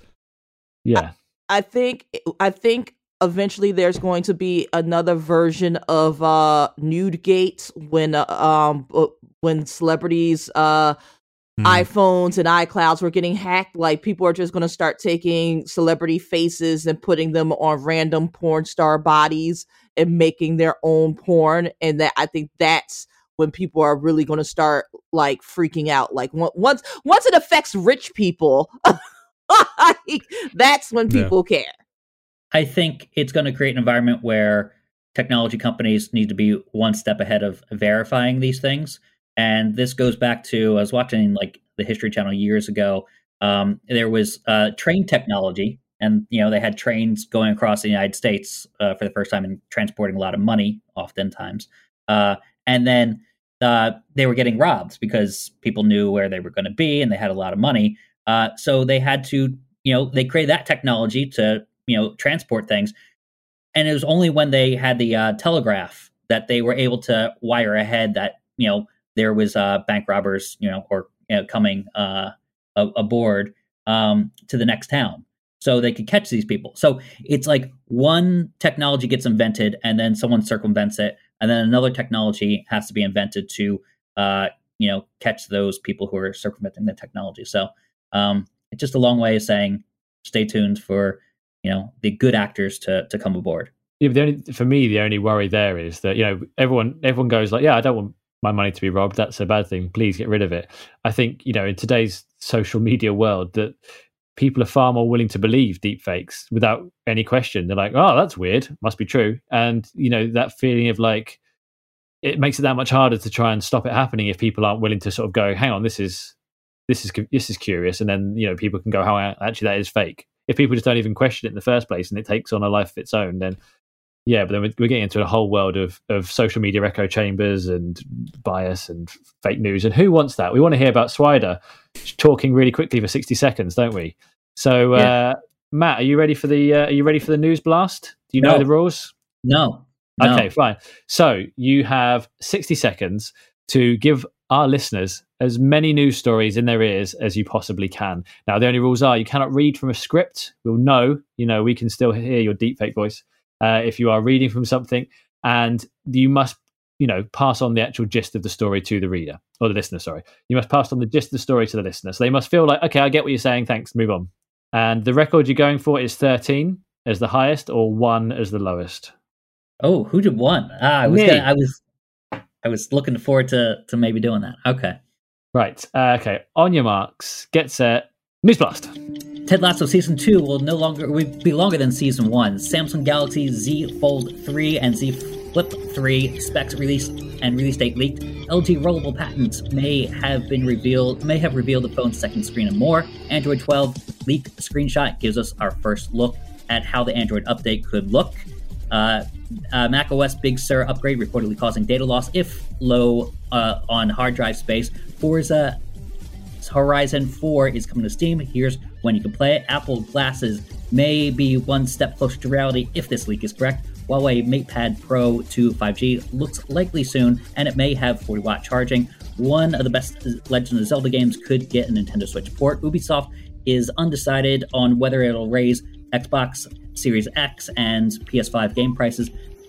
Yeah, I, I think I think eventually there's going to be another version of uh, Nudegate when uh, um when celebrities uh. iPhones and iClouds were getting hacked. Like, people are just going to start taking celebrity faces and putting them on random porn star bodies and making their own porn. And that, I think that's when people are really going to start like freaking out. Like once once it affects rich people, like, that's when people yeah. care. I think it's going to create an environment where technology companies need to be one step ahead of verifying these things. And this goes back to, I was watching like the History Channel years ago. Um, there was uh, train technology, and you know they had trains going across the United States uh, for the first time and transporting a lot of money, oftentimes. Uh, and then uh, they were getting robbed because people knew where they were going to be, and they had a lot of money. Uh, so they had to, you know, they created that technology to, you know, transport things. And it was only when they had the uh, telegraph that they were able to wire ahead that, you know, there was uh, bank robbers, you know, or you know, coming uh, a- aboard um, to the next town, so they could catch these people. So it's like one technology gets invented, and then someone circumvents it, and then another technology has to be invented to, uh, you know, catch those people who are circumventing the technology. So um, it's just a long way of saying, stay tuned for, you know, the good actors to to come aboard. Yeah, but the only, for me, the only worry there is that, you know, everyone everyone goes like, yeah, I don't want my money to be robbed. That's a bad thing. Please get rid of it. I think, you know, in today's social media world, that people are far more willing to believe deepfakes without any question. They're like, oh, that's weird. Must be true. And, you know, that feeling of like, it makes it that much harder to try and stop it happening if people aren't willing to sort of go, hang on, this is this is this is curious. And then, you know, people can go, how actually that is fake. If people just don't even question it in the first place and it takes on a life of its own, then yeah, but then we're getting into a whole world of, of social media echo chambers and bias and fake news. And who wants that? We want to hear about Swider talking really quickly for sixty seconds, don't we? So, yeah. uh, Matt, are you ready for the uh, are you ready for the news blast? Do you no. know the rules? No. no. Okay, fine. So you have sixty seconds to give our listeners as many news stories in their ears as you possibly can. Now, the only rules are you cannot read from a script. We'll know, you know, we can still hear your deepfake voice. Uh, if you are reading from something, and you must, you know, pass on the actual gist of the story to the reader or the listener. Sorry, you must pass on the gist of the story to the listener. So they must feel like, okay, I get what you're saying. Thanks. Move on. And the record you're going for is thirteen as the highest, or one as the lowest. Oh, who did one? Ah, I was, gonna, I was, I was looking forward to to maybe doing that. Okay. Right. Uh, okay. On your marks. Get set. News blast. Ted Lasso Season two will no longer will be longer than Season one. Samsung Galaxy Z Fold three and Z Flip three specs released and release date leaked. L G rollable patents may have been revealed, may have revealed the phone's second screen and more. Android twelve leaked screenshot gives us our first look at how the Android update could look. Uh, uh, macOS Big Sur upgrade reportedly causing data loss if low uh, on hard drive space. Forza Horizon four is coming to Steam. Here's when you can play it. Apple glasses may be one step closer to reality if this leak is correct. Huawei MatePad Pro two five G looks likely soon, and it may have forty watt charging. One of the best Legend of Zelda games could get a Nintendo Switch port. Ubisoft is undecided on whether it'll raise Xbox Series X and P S five game prices.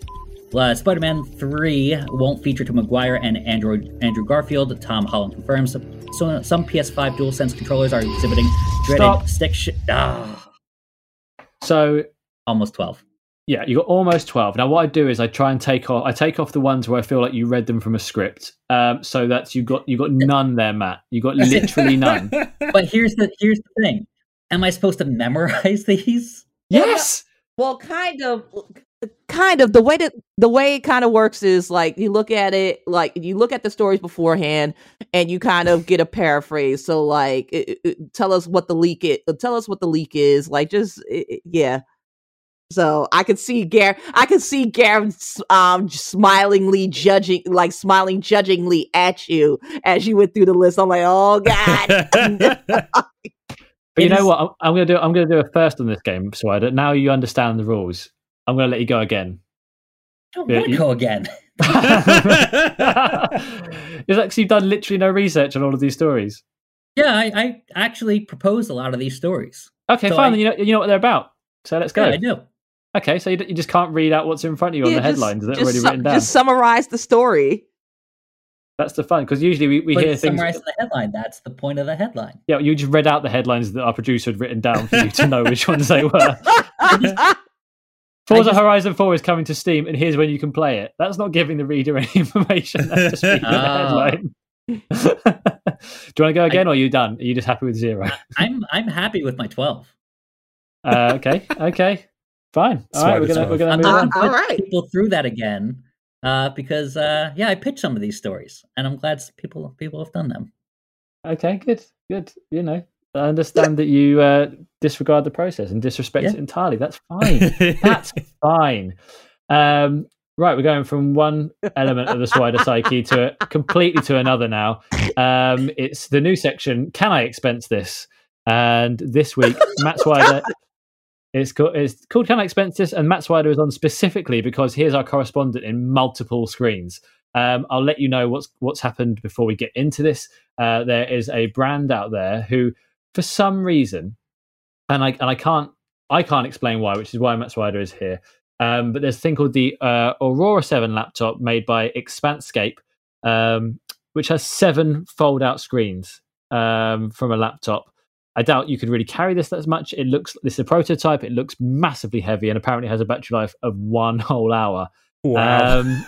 Uh, Spider-Man three won't feature Tom Maguire and Andrew, Andrew Garfield. Tom Holland confirms. So some P S five DualSense controllers are exhibiting dreaded Stop. stick sh- ah. So almost twelve. Yeah, you got almost twelve. Now, what I do is I try and take off. I take off the ones where I feel like you read them from a script. Um, so that's you got you got none there, Matt. You got literally none. But here's the here's the thing. Am I supposed to memorize these? Yes. Well, kind of. Kind of the way that the way it kind of works is like you look at it like you look at the stories beforehand and you kind of get a paraphrase. So like it, it, tell us what the leak is. Tell us what the leak is. Like just it, yeah. So I could see Gar. I could see Gar um smilingly judging, like smiling judgingly at you as you went through the list. I'm like, oh god. But you know what? I'm, I'm gonna do. I'm gonna do a first on this game, so I don't, now you understand the rules. I'm going to let you go again. I don't want to go again. It's like you've done literally no research on all of these stories. Yeah, I, I actually proposed a lot of these stories. Okay, so fine. I, then you know you know what they're about. So let's go. Yeah, I do. Okay, so you, you just can't read out what's in front of you yeah, on the just, headlines that are just already su- written down. Just summarize the story. That's the fun, because usually we, we but hear things. Summarize the headline. That's the point of the headline. Yeah, you just read out the headlines that our producer had written down for you to know which ones they were. Forza just, Horizon four is coming to Steam, and here's when you can play it. That's not giving the reader any information. That's just reading the headline. Do you want to go again, I, or are you done? Are you just happy with zero? I'm I'm happy with my twelve. Uh, okay, okay, fine. All right, we're gonna we're gonna move uh, on. All right, people through that again uh, because uh, yeah, I pitched some of these stories, and I'm glad people people have done them. Okay, good, good. You know. I understand that you uh, disregard the process and disrespect yeah. it entirely. That's fine. That's fine. Um, right, we're going from one element of the Swider psyche to a, completely to another now. Um, it's the new section, Can I Expense This? And this week, Matt Swider, it's called, it's called Can I Expense This? And Matt Swider is on specifically because here's our correspondent in multiple screens. Um, I'll let you know what's what's happened before we get into this. Uh, there is a brand out there who, for some reason, and I and I can't I can't explain why, which is why Matt Swider is here. Um, but there's a thing called the uh, Aurora seven laptop made by Expanscape, um, which has seven fold-out screens um, from a laptop. I doubt you could really carry this as much. It looks this is a prototype. It looks massively heavy and apparently has a battery life of one whole hour. Wow. Um,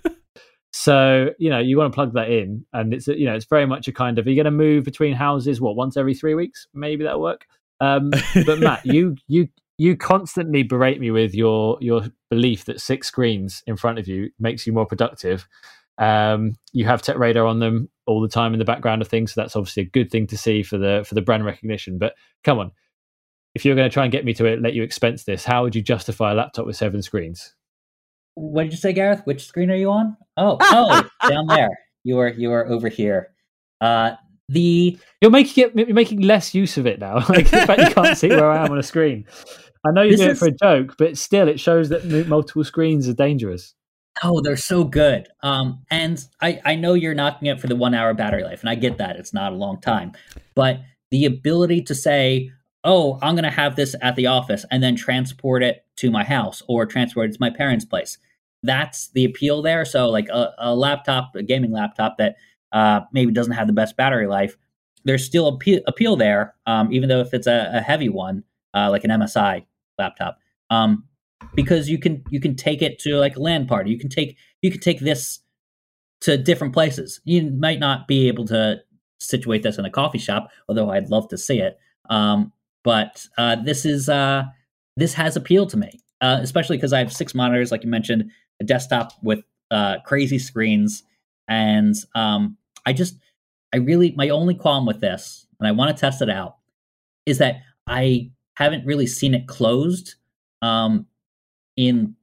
so you know you want to plug that in, and it's you know it's very much a kind of, are you going to move between houses? What, once every three weeks? Maybe that'll work. Um, but Matt, you you you constantly berate me with your your belief that six screens in front of you makes you more productive. Um, you have Tech Radar on them all the time in the background of things, so that's obviously a good thing to see for the for the brand recognition. But come on, if you're going to try and get me to it, let you expense this, how would you justify a laptop with seven screens? What did you say, Gareth? Which screen are you on? Oh, oh, down there. You are you are over here. Uh, the you're making it you're making less use of it now. Like the fact you can't see where I am on a screen. I know you're doing is... it for a joke, but still, it shows that multiple screens are dangerous. Oh, they're so good. Um, and I, I know you're knocking it for the one hour battery life, and I get that. It's not a long time. But the ability to say, oh, I'm going to have this at the office and then transport it to my house or transport it to my parents' place. That's the appeal there. So like a, a laptop, a gaming laptop that uh, maybe doesn't have the best battery life, there's still appeal, appeal there, um, even though if it's a, a heavy one, uh, like an M S I laptop. Um, because you can you can take it to like a LAN party. You can take you can take this to different places. You might not be able to situate this in a coffee shop, although I'd love to see it. Um, but uh, this is uh, this has appeal to me, uh, especially because I have six monitors, like you mentioned, a desktop with uh, crazy screens, and um, I just I really my only qualm with this, and I want to test it out, is that I haven't really seen it closed. Um, in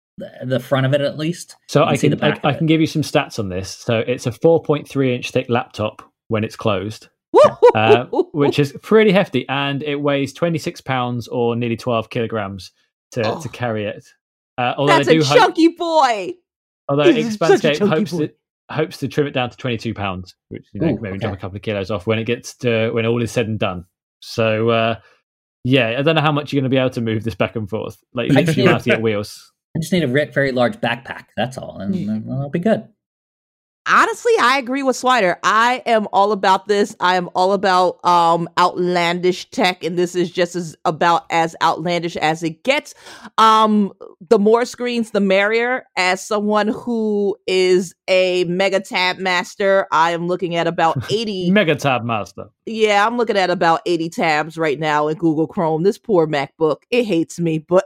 the front of it, at least. So I can I, I can give you some stats on this. So it's a four point three inch thick laptop when it's closed, uh, which is pretty hefty, and it weighs twenty-six pounds or nearly twelve kilograms to, oh, to carry it. Uh, although that's they do a chunky hope, boy. Although Expanscape hopes to, hopes to trim it down to twenty-two pounds, which you know Ooh, maybe okay. drop a couple of kilos off when it gets to when all is said and done. So. Uh, Yeah, I don't know how much you're going to be able to move this back and forth. Like, literally, you have to get wheels. I just need a very large backpack. That's all, and mm. I'll be good. Honestly, I agree with Swider. I am all about this. I am all about um, outlandish tech, and this is just as about as outlandish as it gets. Um, the more screens, the merrier. As someone who is a mega tab master, I am looking at about eighty mega tab master. Yeah, I'm looking at about eighty tabs right now in Google Chrome. This poor MacBook, it hates me, but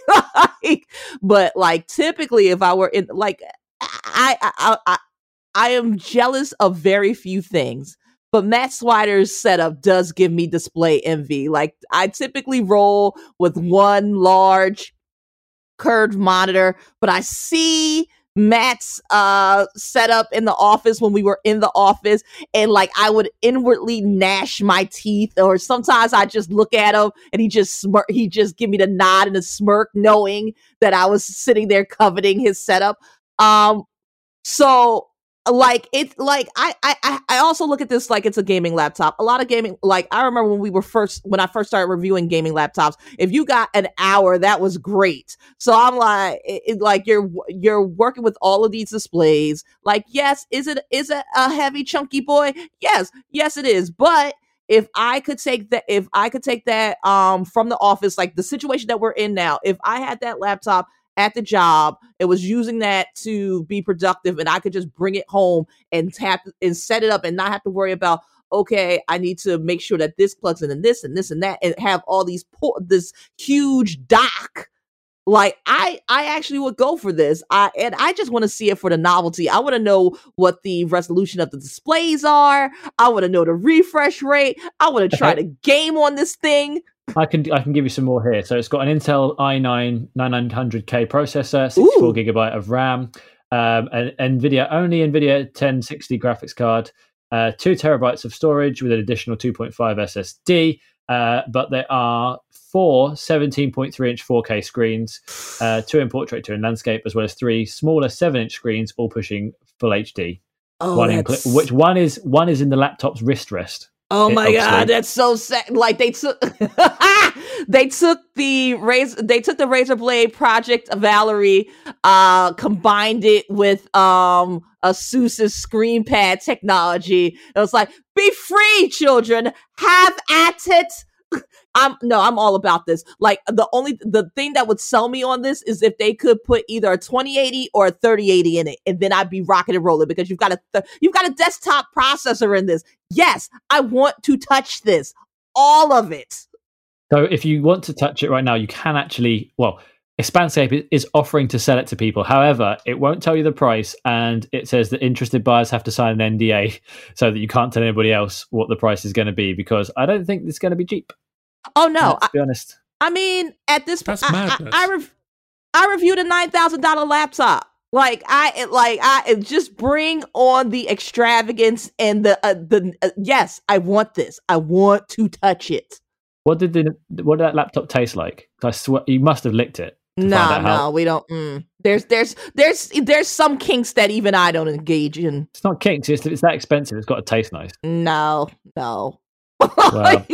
like, but like typically, if I were in like, I I I. I am jealous of very few things, but Matt Swider's setup does give me display envy. Like, I typically roll with one large curved monitor, but I see Matt's uh, setup in the office when we were in the office, and like I would inwardly gnash my teeth, or sometimes I just look at him and he just smirk, he just give me the nod and a smirk, knowing that I was sitting there coveting his setup. Um, so. Like it's like I, I I also look at this like it's a gaming laptop. A lot of gaming, like I remember when we were first when I first started reviewing gaming laptops. If you got an hour, that was great. So I'm like, it, it, like you're you're working with all of these displays. Like, yes, is it is it a heavy chunky boy? Yes, yes it is. But if I could take that, if I could take that um from the office, like the situation that we're in now, if I had that laptop at the job, it was using that to be productive, and I could just bring it home and tap and set it up and not have to worry about, okay, I need to make sure that this plugs in and this and this and that, and have all these por- this huge dock. Like I, I actually would go for this. I and I just want to see it for the novelty. I want to know what the resolution of the displays are. I want to know the refresh rate. I want to try to game on this thing. I can I can give you some more here. So it's got an Intel i nine ninety-nine hundred K processor, sixty-four Ooh. gigabyte of RAM, um, an NVIDIA only NVIDIA ten sixty graphics card, uh, two terabytes of storage with an additional two point five S S D. Uh, but there are four seventeen point three inch four K screens, uh, two in portrait, two in landscape, as well as three smaller seven inch screens, all pushing full H D. Oh, one in, which one is one is in the laptop's wrist rest. Oh It my obviously- god, that's so sad. Like they took they took the razor they took the Razor Blade Project Valerie, uh, combined it with um ASUS's screen pad technology. It was like, be free, children, have at it. I'm no, I'm all about this. Like the only the thing that would sell me on this is if they could put either a twenty eighty or a thirty eighty in it, and then I'd be rocking and rolling because you've got a th- you've got a desktop processor in this. Yes, I want to touch this, all of it. So if you want to touch it right now, you can actually. Well, Expanscape is offering to sell it to people. However, it won't tell you the price, and it says that interested buyers have to sign an N D A so that you can't tell anybody else what the price is going to be. Because I don't think it's going to be cheap. Oh no, Let's be honest. I, I mean at this point, That's I, I, madness. I, rev- I reviewed a nine thousand dollar laptop. Like I it, like I it just bring on the extravagance and the uh, the uh, yes, I want this. I want to touch it. What did the what did that laptop taste like? I swear you must have licked it. to No, find out no, how- we don't. Mm. There's there's there's there's some kinks that even I don't engage in. It's not kinks. It's, it's that expensive. It's got to taste nice. No, no. Well,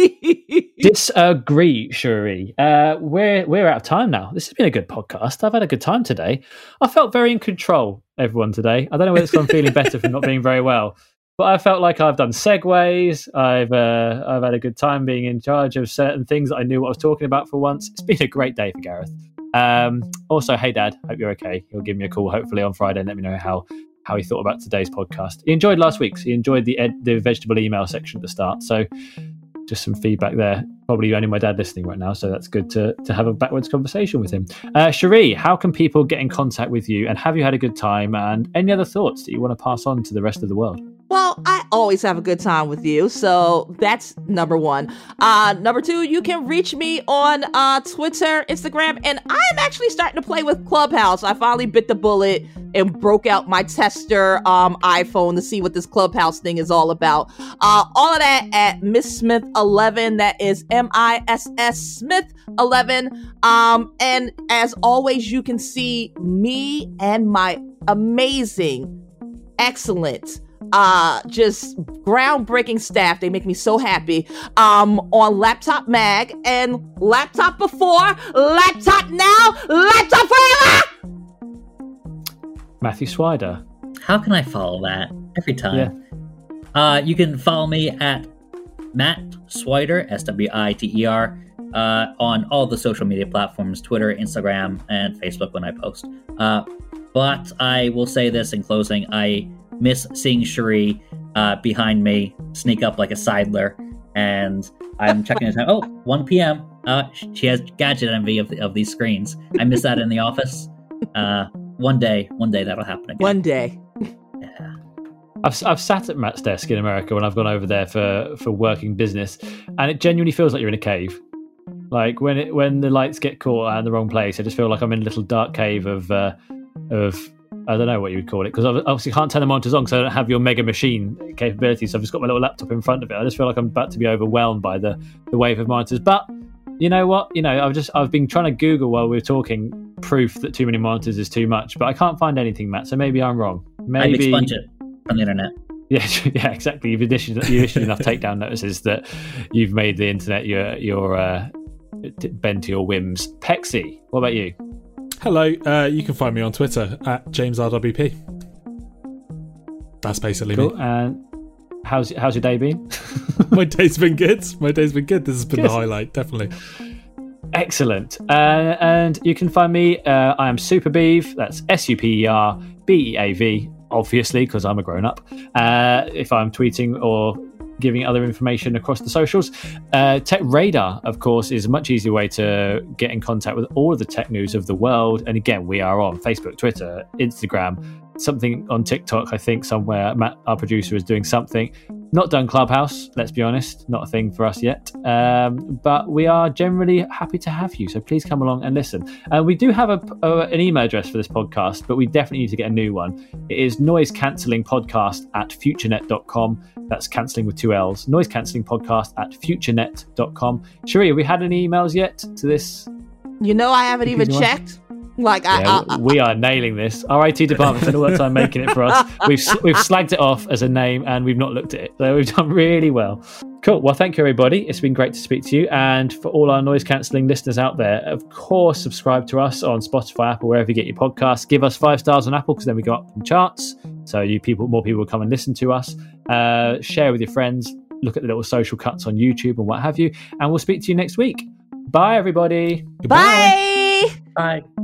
Disagree, Shuri. Uh, we're we're out of time now. This has been a good podcast. I've had a good time today. I felt very in control, everyone, today. I don't know whether it's 'cause I'm feeling better from not being very well, but I felt like I've done segues. I've uh, I've had a good time being in charge of certain things that I knew what I was talking about for once. It's been a great day for Gareth. Um, also, hey Dad, hope you're okay. He'll give me a call hopefully on Friday and let me know how how he thought about today's podcast. He enjoyed last week's. He enjoyed the ed- the vegetable email section at the start. So just some feedback there. Probably only my dad listening right now, so that's good to to have a backwards conversation with him. Uh, Cherie, how can people get in contact with you? And have you had a good time? And any other thoughts that you want to pass on to the rest of the world? Well, I always have a good time with you, so that's number one. Uh, number two, you can reach me on uh, Twitter, Instagram, and I'm actually starting to play with Clubhouse. I finally bit the bullet and broke out my tester um, iPhone to see what this Clubhouse thing is all about. Uh, all of that at Miss Smith eleven. That is M I S S Smith eleven. Um, and as always, you can see me and my amazing, excellent, uh just groundbreaking staff. They make me so happy um on Laptop Mag and Laptop Before, Laptop Now, Laptop Forever. Matthew Swider. How can I follow that every time? Uh, you can follow me at Matt Swider, S W I T E R, uh, on all the social media platforms, Twitter, Instagram, and Facebook when I post. Uh, but I will say this in closing, I miss seeing Cherie uh, behind me sneak up like a sidler, and I'm checking the time. Oh, one p.m. Uh, she has gadget envy of, the, of these screens. I miss that in the office. Uh, one day, one day that'll happen again. One day. Yeah. I've I've sat at Matt's desk in America when I've gone over there for, for working business, and it genuinely feels like you're in a cave. Like when it when the lights get caught in the wrong place, I just feel like I'm in a little dark cave of uh, of I don't know what you would call it, because I obviously can't turn the monitors on because I don't have your mega machine capabilities. So I've just got my little laptop in front of it. I just feel like I'm about to be overwhelmed by the, the wave of monitors. But you know what? You know, I've just I've been trying to Google while we were talking proof that too many monitors is too much, but I can't find anything, Matt. So maybe I'm wrong. Maybe I've expunged it from the internet. Yeah, yeah, exactly. You've issued, you've issued enough takedown notices that you've made the internet your your uh, bend to your whims. Pexy, what about you? Hello, uh, you can find me on Twitter at James R W P. That's basically Cool. me. And how's how's your day been? My day's been good. My day's been good. This has been Good. the highlight, definitely. Excellent. Uh, and you can find me. Uh, I am Superbeav. That's S U P E R B E A V. Obviously, because I'm a grown up. Uh, if I'm tweeting or giving other information across the socials. Uh, Tech Radar, of course, is a much easier way to get in contact with all of the tech news of the world. And again, we are on Facebook, Twitter, Instagram, something on TikTok, I think somewhere. Matt, our producer, is doing something. Not done Clubhouse, let's be honest, not a thing for us yet. Um, but we are generally happy to have you, so please come along and listen. And we do have a, a, an email address for this podcast, but we definitely need to get a new one. It is noise cancelling podcast at futurenet dot com. That's cancelling with two L's. Noise cancelling podcast at futurenet dot com. Cherie, have we had any emails yet to this? You know, I haven't even Confusing one? checked. Like I, Yeah, I, I we are nailing this. Our I T department spent all that time making it for us. We've we've slagged it off as a name, and we've not looked at it. So we've done really well. Cool. Well, thank you, everybody. It's been great to speak to you. And for all our noise cancelling listeners out there, of course, subscribe to us on Spotify, Apple, wherever you get your podcasts. Give us five stars on Apple, because then we go up in charts. So you people, more people will come and listen to us. Uh, share with your friends. Look at the little social cuts on YouTube and what have you. And we'll speak to you next week. Bye, everybody. bye. Bye.